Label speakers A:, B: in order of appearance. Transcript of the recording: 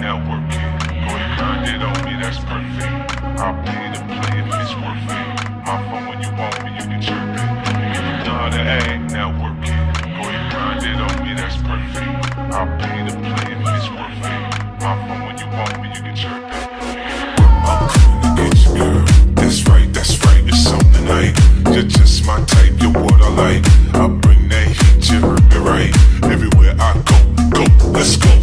A: now work it. Go and grind it on me, that's perfect. I'll pay to play if it's worth it. My phone when you want me, you can chirp it. If you know how to act, now work it. Go and grind it on me, that's perfect. I'll pay to play if it's worth it. My phone when you want me, you can chirp it. I'm coming to get you, girl. That's right, it's on tonight. You're just my type, you're what I like. I bring that heat, you heard me right. Everywhere I go, let's go.